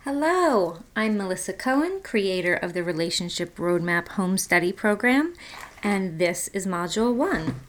Hello, I'm Melissa Cohen, creator of the Relationship Roadmap Home Study Program, and this is Module 1.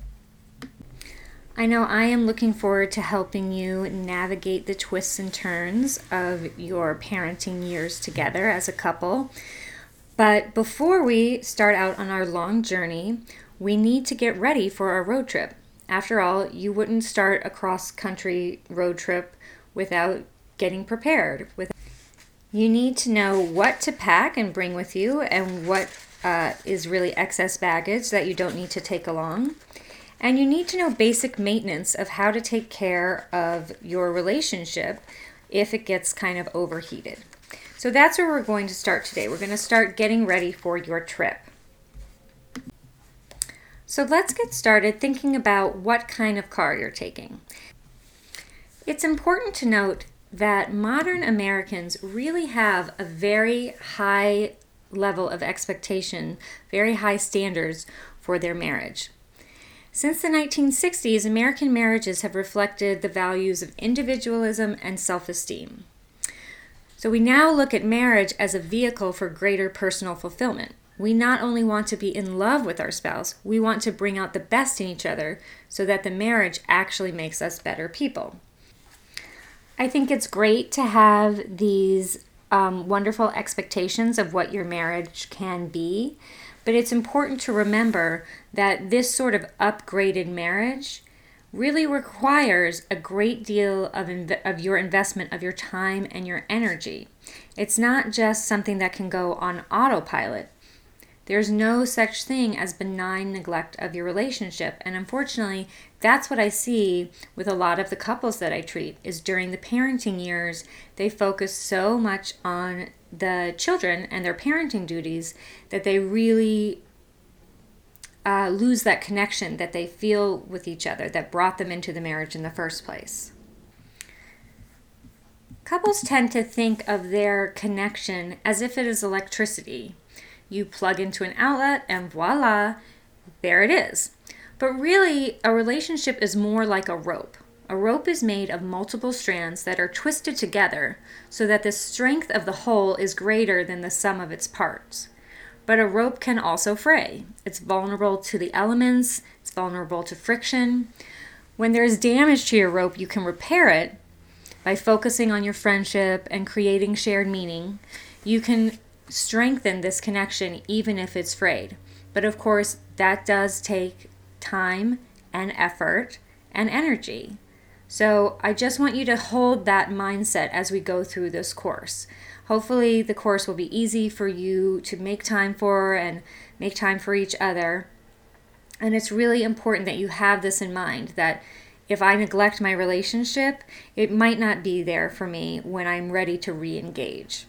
I know I am looking forward to helping you navigate the twists and turns of your parenting years together as a couple. But before we start out on our long journey, we need to get ready for our road trip. After all, you wouldn't start a cross-country road trip without getting prepared. You need to know what to pack and bring with you and what is really excess baggage that you don't need to take along. And you need to know basic maintenance of how to take care of your relationship if it gets kind of overheated. So that's where we're going to start today. We're going to start getting ready for your trip. So let's get started thinking about what kind of car you're taking. It's important to note that modern Americans really have a very high level of expectation, very high standards for their marriage. Since the 1960s, American marriages have reflected the values of individualism and self-esteem. So we now look at marriage as a vehicle for greater personal fulfillment. We not only want to be in love with our spouse, we want to bring out the best in each other so that the marriage actually makes us better people. I think it's great to have these wonderful expectations of what your marriage can be, but it's important to remember that this sort of upgraded marriage really requires a great deal of your investment of your time and your energy. It's not just something that can go on autopilot. There's no such thing as benign neglect of your relationship. And unfortunately, that's what I see with a lot of the couples that I treat, is during the parenting years, they focus so much on the children and their parenting duties that they really lose that connection that they feel with each other that brought them into the marriage in the first place. Couples tend to think of their connection as if it is electricity. You plug into an outlet and voila, there it is. But really, a relationship is more like a rope. A rope is made of multiple strands that are twisted together so that the strength of the whole is greater than the sum of its parts. But a rope can also fray. It's vulnerable to the elements, it's vulnerable to friction. When there's damage to your rope, you can repair it by focusing on your friendship and creating shared meaning. You can strengthen this connection even if it's frayed. But of course, that does take time and effort and energy. So I just want you to hold that mindset as we go through this course. Hopefully the course will be easy for you to make time for and make time for each other. And it's really important that you have this in mind, that if I neglect my relationship, it might not be there for me when I'm ready to re-engage.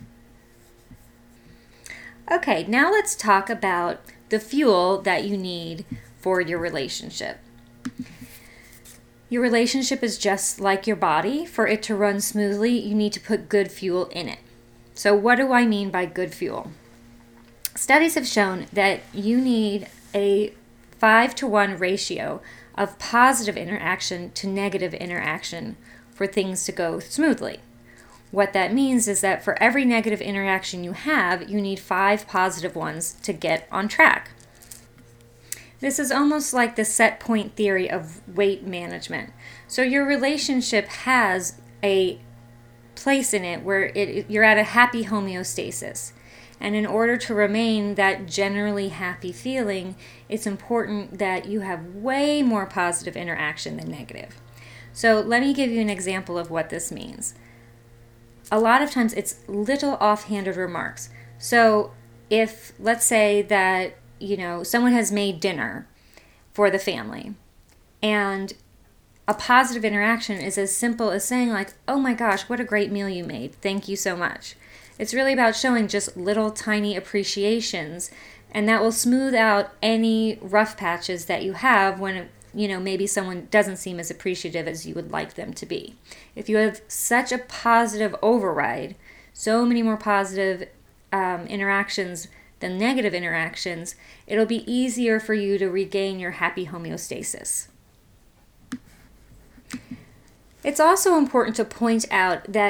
Okay, now let's talk about the fuel that you need for your relationship. Your relationship is just like your body. For it to run smoothly, you need to put good fuel in it. So what do I mean by good fuel? Studies have shown that you need a 5-to-1 ratio of positive interaction to negative interaction for things to go smoothly. What that means is that for every negative interaction you have, you need 5 positive ones to get on track. This is almost like the set point theory of weight management. So your relationship has a place in it where you're at a happy homeostasis. And in order to remain that generally happy feeling, it's important that you have way more positive interaction than negative. So let me give you an example of what this means. A lot of times it's little offhanded remarks. So if, let's say that, someone has made dinner for the family, and a positive interaction is as simple as saying like, oh my gosh, what a great meal you made. Thank you so much. It's really about showing just little tiny appreciations, and that will smooth out any rough patches that you have when maybe someone doesn't seem as appreciative as you would like them to be. If you have such a positive override, so many more positive interactions than negative interactions, it'll be easier for you to regain your happy homeostasis. It's also important to point out that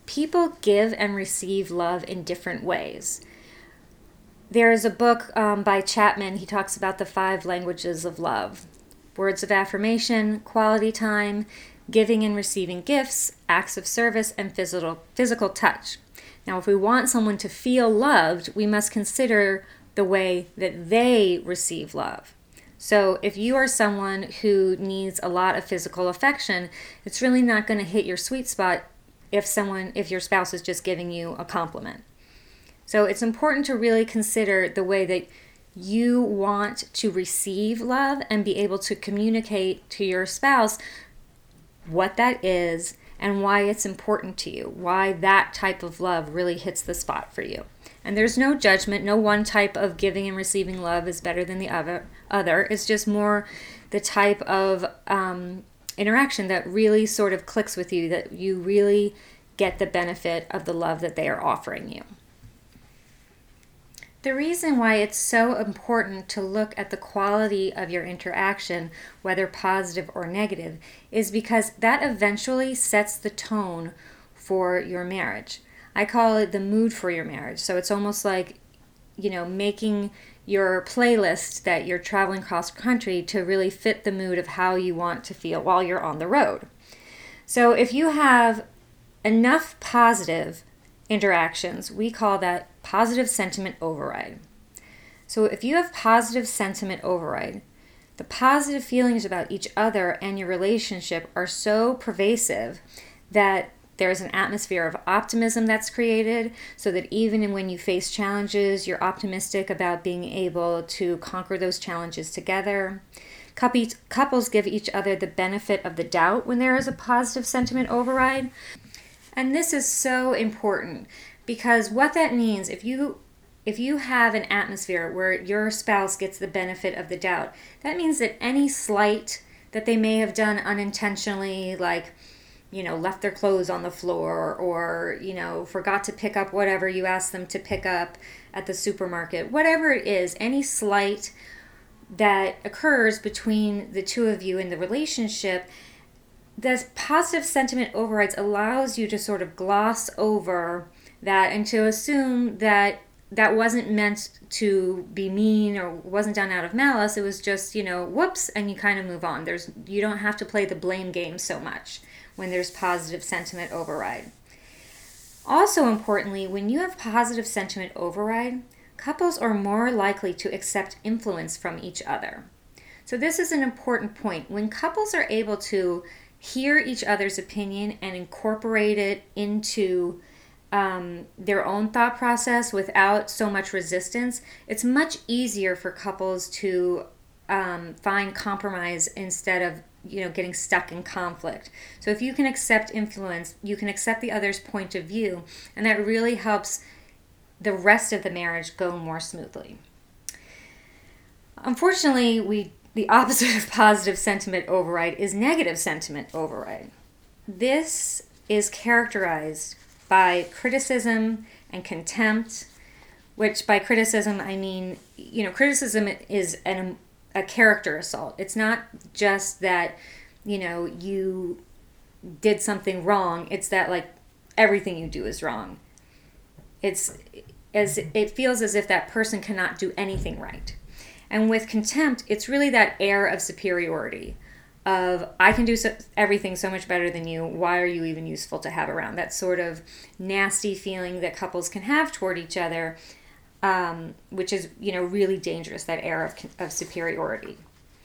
people give and receive love in different ways. There is a book by Chapman. He talks about the 5 languages of love: words of affirmation, quality time, giving and receiving gifts, acts of service, and physical touch. Now, if we want someone to feel loved, we must consider the way that they receive love. So if you are someone who needs a lot of physical affection, it's really not going to hit your sweet spot if your spouse is just giving you a compliment. So it's important to really consider the way that you want to receive love and be able to communicate to your spouse what that is and why it's important to you, why that type of love really hits the spot for you. And there's no judgment. No one type of giving and receiving love is better than the other. It's just more the type of interaction that really sort of clicks with you, that you really get the benefit of the love that they are offering you. The reason why it's so important to look at the quality of your interaction, whether positive or negative, is because that eventually sets the tone for your marriage. I call it the mood for your marriage. So it's almost like, making your playlist that you're traveling cross country to really fit the mood of how you want to feel while you're on the road. So if you have enough positive interactions, we call that positive sentiment override. So if you have positive sentiment override, the positive feelings about each other and your relationship are so pervasive that there's an atmosphere of optimism that's created, so that even when you face challenges, you're optimistic about being able to conquer those challenges together. Couples give each other the benefit of the doubt when there is a positive sentiment override. And this is so important, because what that means, if you have an atmosphere where your spouse gets the benefit of the doubt, that means that any slight that they may have done unintentionally, like left their clothes on the floor, or, forgot to pick up whatever you asked them to pick up at the supermarket, whatever it is, any slight that occurs between the two of you in the relationship, the positive sentiment overrides allows you to sort of gloss over that and to assume that that wasn't meant to be mean or wasn't done out of malice. It was just, whoops, and you kind of move on. You don't have to play the blame game so much when there's positive sentiment override. Also importantly, when you have positive sentiment override, couples are more likely to accept influence from each other. So this is an important point. When couples are able to hear each other's opinion and incorporate it into their own thought process without so much resistance, it's much easier for couples to find compromise instead of getting stuck in conflict. So if you can accept influence, you can accept the other's point of view, and that really helps the rest of the marriage go more smoothly. Unfortunately, the opposite of positive sentiment override is negative sentiment override. This is characterized by criticism and contempt, which by criticism I mean, criticism is a character assault. It's not just that, you did something wrong. It's that everything you do is wrong. It feels as if that person cannot do anything right. And with contempt, it's really that air of superiority of, I can do everything so much better than you. Why are you even useful to have around? That sort of nasty feeling that couples can have toward each other, which is, really dangerous, that air of superiority.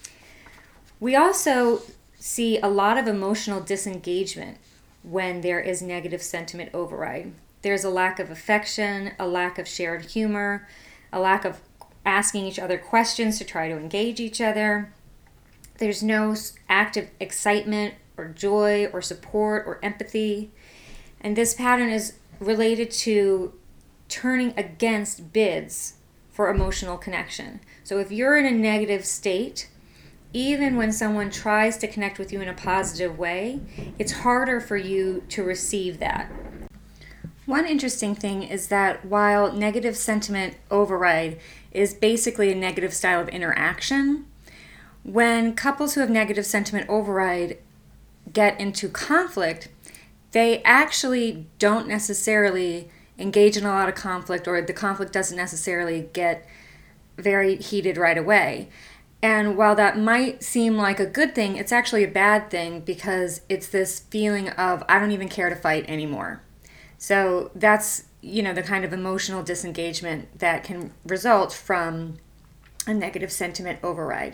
We also see a lot of emotional disengagement when there is negative sentiment override. There's a lack of affection, a lack of shared humor, a lack of asking each other questions to try to engage each other. There's no active excitement or joy or support or empathy. And this pattern is related to turning against bids for emotional connection. So if you're in a negative state, even when someone tries to connect with you in a positive way, it's harder for you to receive that. One interesting thing is that while negative sentiment override is basically a negative style of interaction, when couples who have negative sentiment override get into conflict, they actually don't necessarily engage in a lot of conflict, or the conflict doesn't necessarily get very heated right away. And while that might seem like a good thing, it's actually a bad thing, because it's this feeling of, I don't even care to fight anymore. So that's, the kind of emotional disengagement that can result from a negative sentiment override.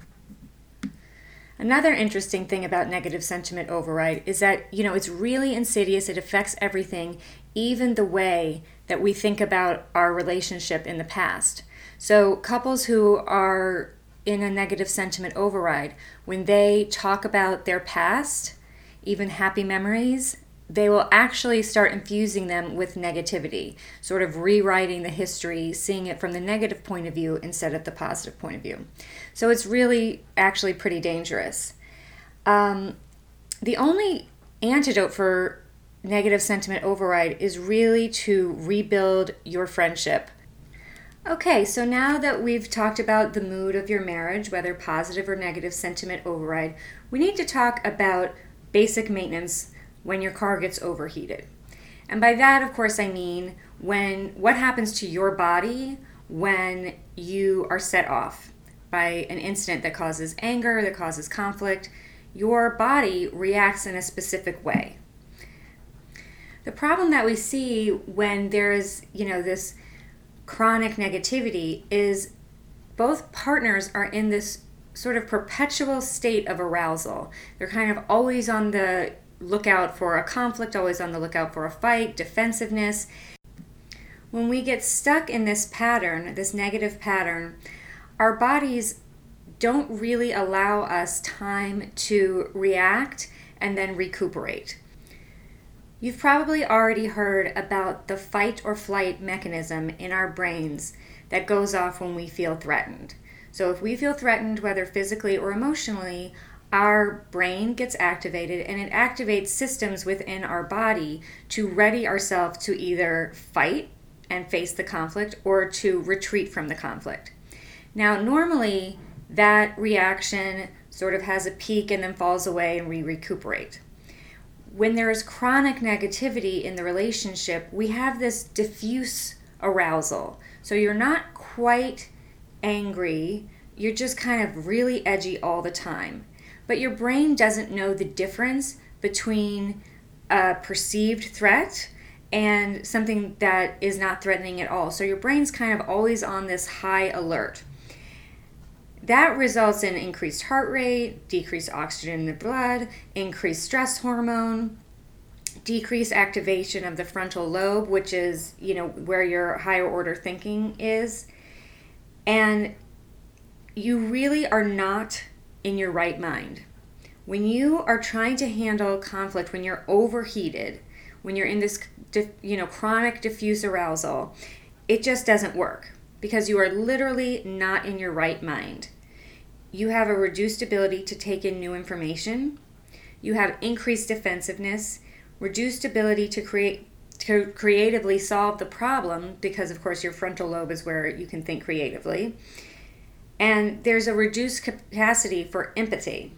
Another interesting thing about negative sentiment override is that, it's really insidious. It affects everything, even the way that we think about our relationship in the past. So couples who are in a negative sentiment override, when they talk about their past, even happy memories, they will actually start infusing them with negativity, sort of rewriting the history, seeing it from the negative point of view instead of the positive point of view. So it's really actually pretty dangerous. The only antidote for negative sentiment override is really to rebuild your friendship. Okay, so now that we've talked about the mood of your marriage, whether positive or negative sentiment override, we need to talk about basic maintenance when your car gets overheated. And by that, of course, I mean what happens to your body when you are set off by an incident that causes anger, that causes conflict. Your body reacts in a specific way. The problem that we see when there's, this chronic negativity is both partners are in this sort of perpetual state of arousal. They're kind of always on the lookout for a conflict, always on the lookout for a fight, defensiveness. When we get stuck in this pattern, this negative pattern, our bodies don't really allow us time to react and then recuperate. You've probably already heard about the fight or flight mechanism in our brains that goes off when we feel threatened. So if we feel threatened, whether physically or emotionally, our brain gets activated, and it activates systems within our body to ready ourselves to either fight and face the conflict or to retreat from the conflict. Now, normally that reaction sort of has a peak and then falls away and we recuperate. When there is chronic negativity in the relationship, we have this diffuse arousal. So you're not quite angry, you're just kind of really edgy all the time. But your brain doesn't know the difference between a perceived threat and something that is not threatening at all. So your brain's kind of always on this high alert. That results in increased heart rate, decreased oxygen in the blood, increased stress hormone, decreased activation of the frontal lobe, which is, where your higher order thinking is. And you really are not in your right mind. When you are trying to handle conflict, when you're overheated, when you're in this chronic diffuse arousal, it just doesn't work, because you are literally not in your right mind. You have a reduced ability to take in new information. You have increased defensiveness, reduced ability to creatively solve the problem, because of course your frontal lobe is where you can think creatively. And there's a reduced capacity for empathy.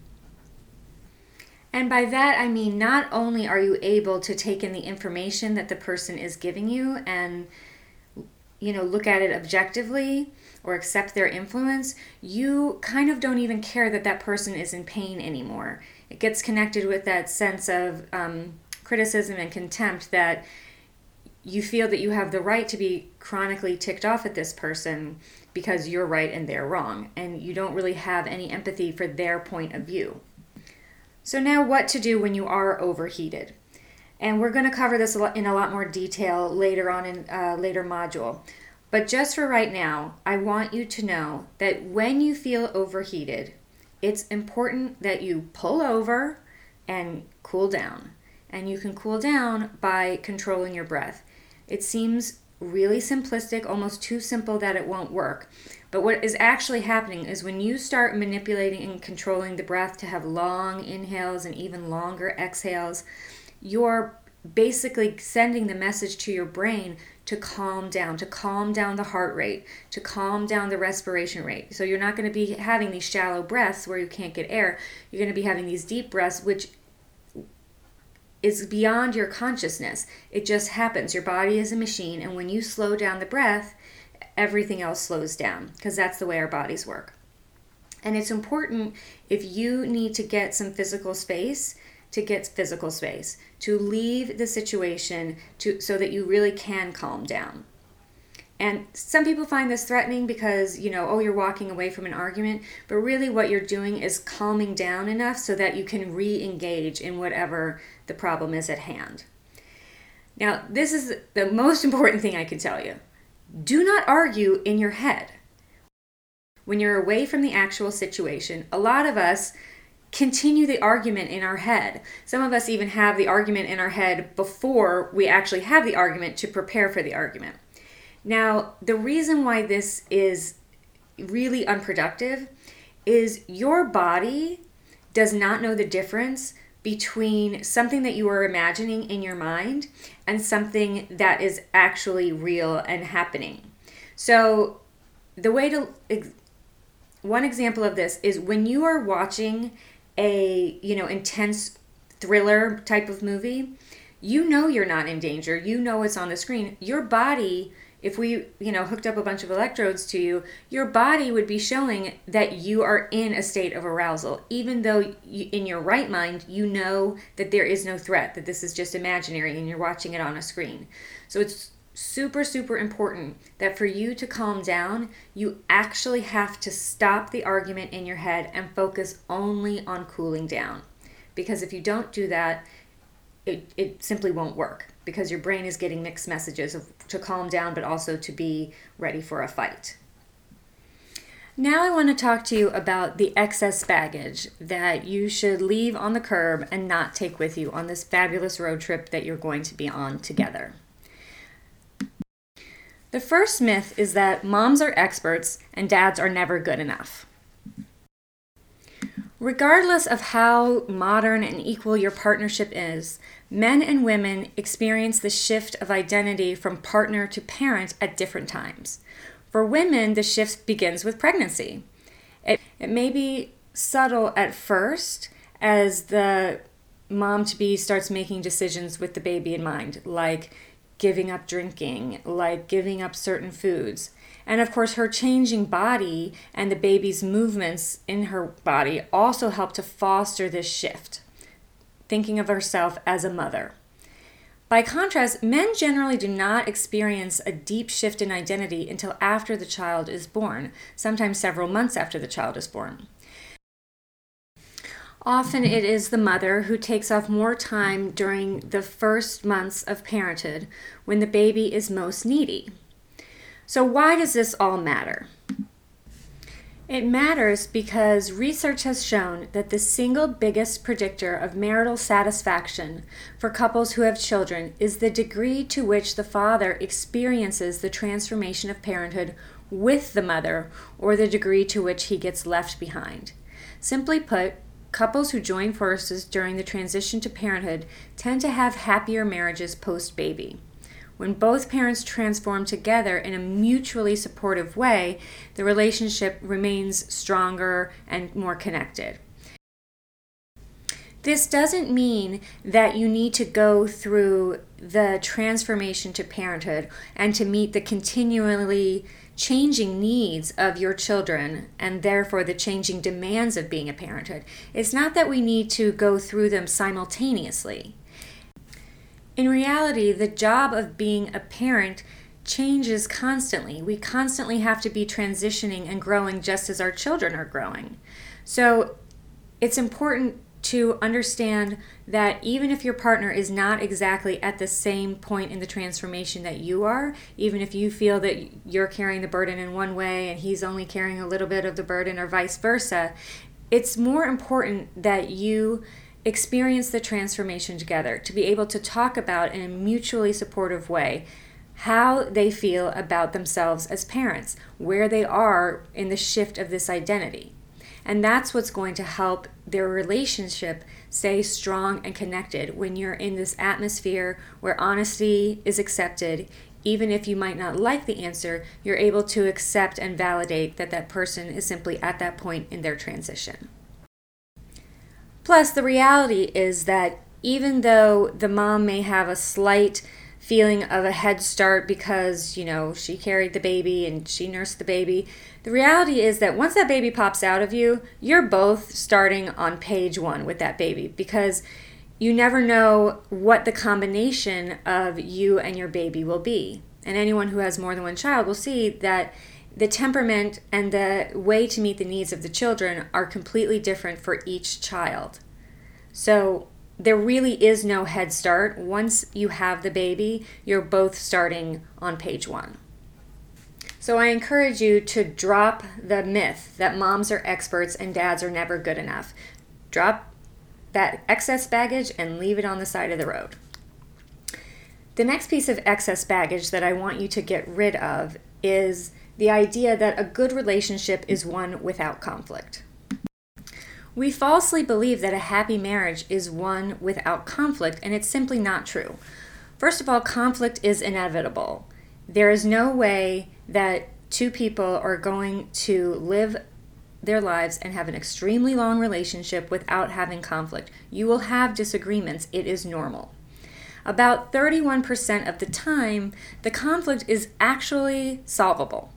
And by that, I mean not only are you able to take in the information that the person is giving you and, look at it objectively or accept their influence, you kind of don't even care that that person is in pain anymore. It gets connected with that sense of criticism and contempt that you feel that you have the right to be chronically ticked off at this person because you're right and they're wrong, and you don't really have any empathy for their point of view. So now what to do when you are overheated. And we're going to cover this in a lot more detail later on in a later module. But just for right now, I want you to know that when you feel overheated, it's important that you pull over and cool down. And you can cool down by controlling your breath. It seems really simplistic, almost too simple that it won't work. But what is actually happening is when you start manipulating and controlling the breath to have long inhales and even longer exhales, you're basically sending the message to your brain to calm down the heart rate, to calm down the respiration rate. So you're not going to be having these shallow breaths where you can't get air. You're going to be having these deep breaths, which is beyond your consciousness. It just happens. Your body is a machine, and when you slow down the breath, everything else slows down, because that's the way our bodies work. And it's important, if you need to get some physical space, to get physical space, to leave the situation so that you really can calm down. And some people find this threatening because, you're walking away from an argument, but really what you're doing is calming down enough so that you can re-engage in whatever the problem is at hand. Now, this is the most important thing I can tell you. Do not argue in your head. When you're away from the actual situation, a lot of us continue the argument in our head. Some of us even have the argument in our head before we actually have the argument to prepare for the argument. Now, the reason why this is really unproductive is your body does not know the difference between something that you are imagining in your mind and something that is actually real and happening. So one example of this is when you are watching a, intense thriller type of movie, you're not in danger. It's on the screen. Your body, if we, hooked up a bunch of electrodes to you, your body would be showing that you are in a state of arousal, even though in your right mind, that there is no threat, that this is just imaginary and you're watching it on a screen. So it's super, super important that for you to calm down, you actually have to stop the argument in your head and focus only on cooling down. Because if you don't do that, it simply won't work, because your brain is getting mixed messages to calm down, but also to be ready for a fight. Now I want to talk to you about the excess baggage that you should leave on the curb and not take with you on this fabulous road trip that you're going to be on together. The first myth is that moms are experts and dads are never good enough. Regardless of how modern and equal your partnership is, men and women experience the shift of identity from partner to parent at different times. For women, the shift begins with pregnancy. It may be subtle at first as the mom-to-be starts making decisions with the baby in mind, like giving up drinking, like giving up certain foods. And of course, her changing body and the baby's movements in her body also help to foster this shift, thinking of herself as a mother. By contrast, men generally do not experience a deep shift in identity until after the child is born, sometimes several months after the child is born. Often it is the mother who takes off more time during the first months of parenthood when the baby is most needy. So why does this all matter? It matters because research has shown that the single biggest predictor of marital satisfaction for couples who have children is the degree to which the father experiences the transformation of parenthood with the mother, or the degree to which he gets left behind. Simply put, couples who join forces during the transition to parenthood tend to have happier marriages post-baby. When both parents transform together in a mutually supportive way, the relationship remains stronger and more connected. This doesn't mean that you need to go through the transformation to parenthood and to meet the continually changing needs of your children and therefore the changing demands of being a parenthood. It's not that we need to go through them simultaneously. In reality, the job of being a parent changes constantly. We constantly have to be transitioning and growing just as our children are growing. So it's important to understand that even if your partner is not exactly at the same point in the transformation that you are, even if you feel that you're carrying the burden in one way and he's only carrying a little bit of the burden or vice versa, it's more important that you experience the transformation together, to be able to talk about in a mutually supportive way how they feel about themselves as parents, where they are in the shift of this identity. And that's what's going to help their relationship stay strong and connected when you're in this atmosphere where honesty is accepted. Even if you might not like the answer, you're able to accept and validate that that person is simply at that point in their transition. Plus, the reality is that even though the mom may have a slight feeling of a head start because, she carried the baby and she nursed the baby, the reality is that once that baby pops out of you, you're both starting on page 1 with that baby, because you never know what the combination of you and your baby will be. And anyone who has more than one child will see that the temperament and the way to meet the needs of the children are completely different for each child. So there really is no head start. Once you have the baby, you're both starting on page 1. So I encourage you to drop the myth that moms are experts and dads are never good enough. Drop that excess baggage and leave it on the side of the road. The next piece of excess baggage that I want you to get rid of is the idea that a good relationship is one without conflict. We falsely believe that a happy marriage is one without conflict, and it's simply not true. First of all, conflict is inevitable. There is no way that two people are going to live their lives and have an extremely long relationship without having conflict. You will have disagreements. It is normal. About 31% of the time, the conflict is actually solvable.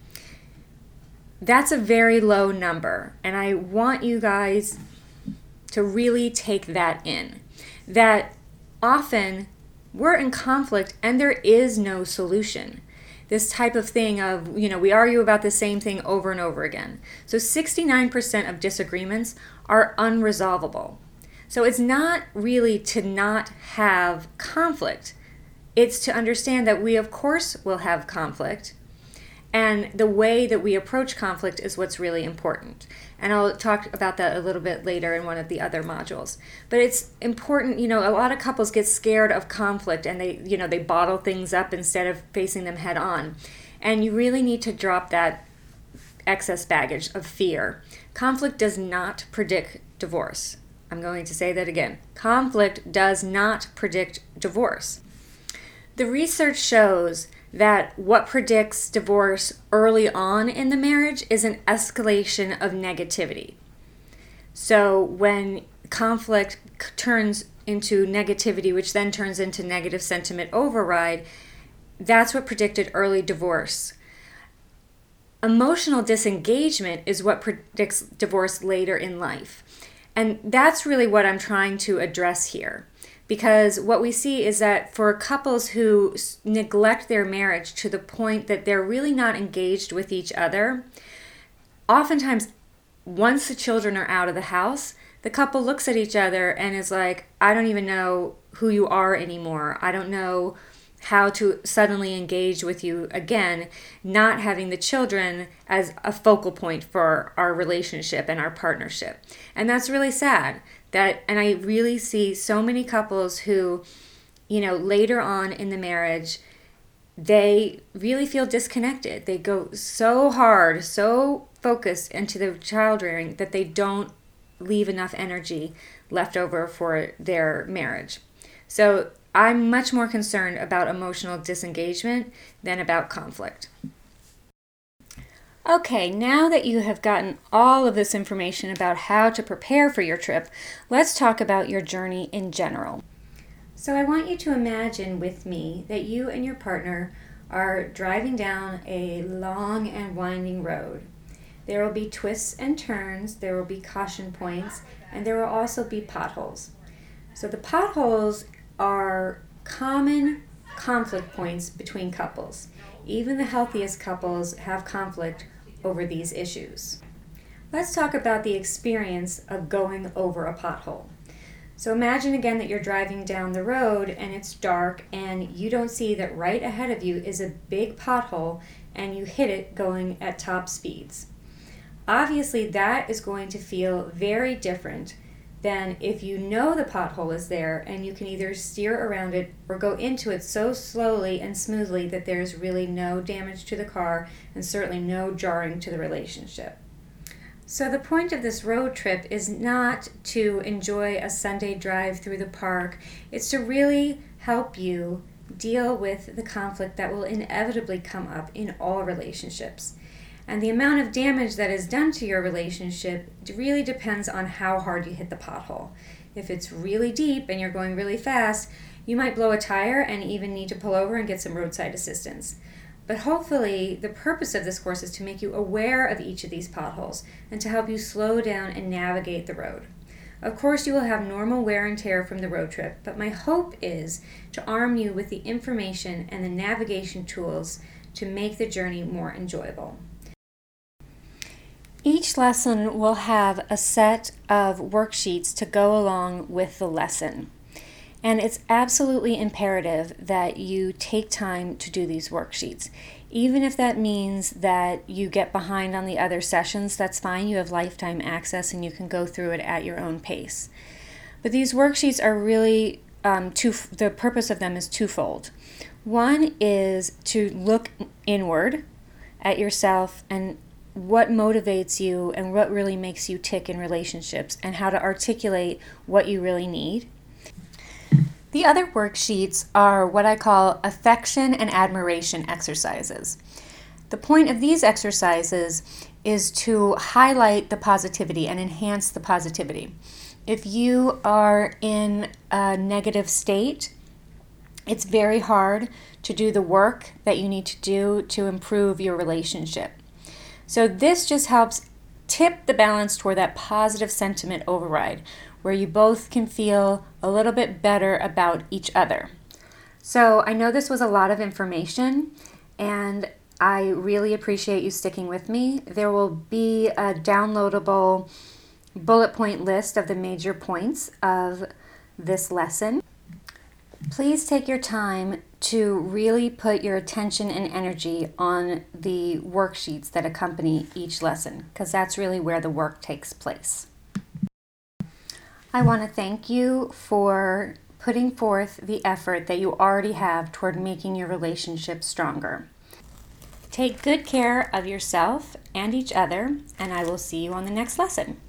That's a very low number, and I want you guys to really take that in. That often we're in conflict and there is no solution. This type of thing of, we argue about the same thing over and over again. So 69% of disagreements are unresolvable. So it's not really to not have conflict. It's to understand that we, of course, will have conflict. And the way that we approach conflict is what's really important. And I'll talk about that a little bit later in one of the other modules. But it's important, a lot of couples get scared of conflict and they bottle things up instead of facing them head on. And you really need to drop that excess baggage of fear. Conflict does not predict divorce. I'm going to say that again. Conflict does not predict divorce. The research shows that what predicts divorce early on in the marriage is an escalation of negativity. So when conflict turns into negativity, which then turns into negative sentiment override, that's what predicted early divorce. Emotional disengagement is what predicts divorce later in life. And that's really what I'm trying to address here. Because what we see is that for couples who neglect their marriage to the point that they're really not engaged with each other, oftentimes once the children are out of the house, the couple looks at each other and is like, I don't even know who you are anymore. I don't know how to suddenly engage with you again, not having the children as a focal point for our relationship and our partnership. And that's really sad. And I really see so many couples who, later on in the marriage, they really feel disconnected. They go so hard, so focused into the child rearing that they don't leave enough energy left over for their marriage. So I'm much more concerned about emotional disengagement than about conflict. Okay, now that you have gotten all of this information about how to prepare for your trip, let's talk about your journey in general. So I want you to imagine with me that you and your partner are driving down a long and winding road. There will be twists and turns, there will be caution points, and there will also be potholes. So the potholes are common conflict points between couples. Even the healthiest couples have conflict over these issues. Let's talk about the experience of going over a pothole. So imagine again that you're driving down the road and it's dark and you don't see that right ahead of you is a big pothole and you hit it going at top speeds. Obviously that is going to feel very different than if you know the pothole is there and you can either steer around it or go into it so slowly and smoothly that there's really no damage to the car and certainly no jarring to the relationship. So the point of this road trip is not to enjoy a Sunday drive through the park. It's to really help you deal with the conflict that will inevitably come up in all relationships. And the amount of damage that is done to your relationship really depends on how hard you hit the pothole. If it's really deep and you're going really fast, you might blow a tire and even need to pull over and get some roadside assistance. But hopefully, the purpose of this course is to make you aware of each of these potholes and to help you slow down and navigate the road. Of course, you will have normal wear and tear from the road trip, but my hope is to arm you with the information and the navigation tools to make the journey more enjoyable. Each lesson will have a set of worksheets to go along with the lesson. And it's absolutely imperative that you take time to do these worksheets. Even if that means that you get behind on the other sessions, that's fine. You have lifetime access and you can go through it at your own pace. But these worksheets are really, the purpose of them is twofold. One is to look inward at yourself and what motivates you and what really makes you tick in relationships and how to articulate what you really need. The other worksheets are what I call affection and admiration exercises. The point of these exercises is to highlight the positivity and enhance the positivity. If you are in a negative state, it's very hard to do the work that you need to do to improve your relationship. So this just helps tip the balance toward that positive sentiment override, where you both can feel a little bit better about each other. So I know this was a lot of information, and I really appreciate you sticking with me. There will be a downloadable bullet point list of the major points of this lesson. Please take your time to really put your attention and energy on the worksheets that accompany each lesson, because that's really where the work takes place. I want to thank you for putting forth the effort that you already have toward making your relationship stronger. Take good care of yourself and each other, and I will see you on the next lesson.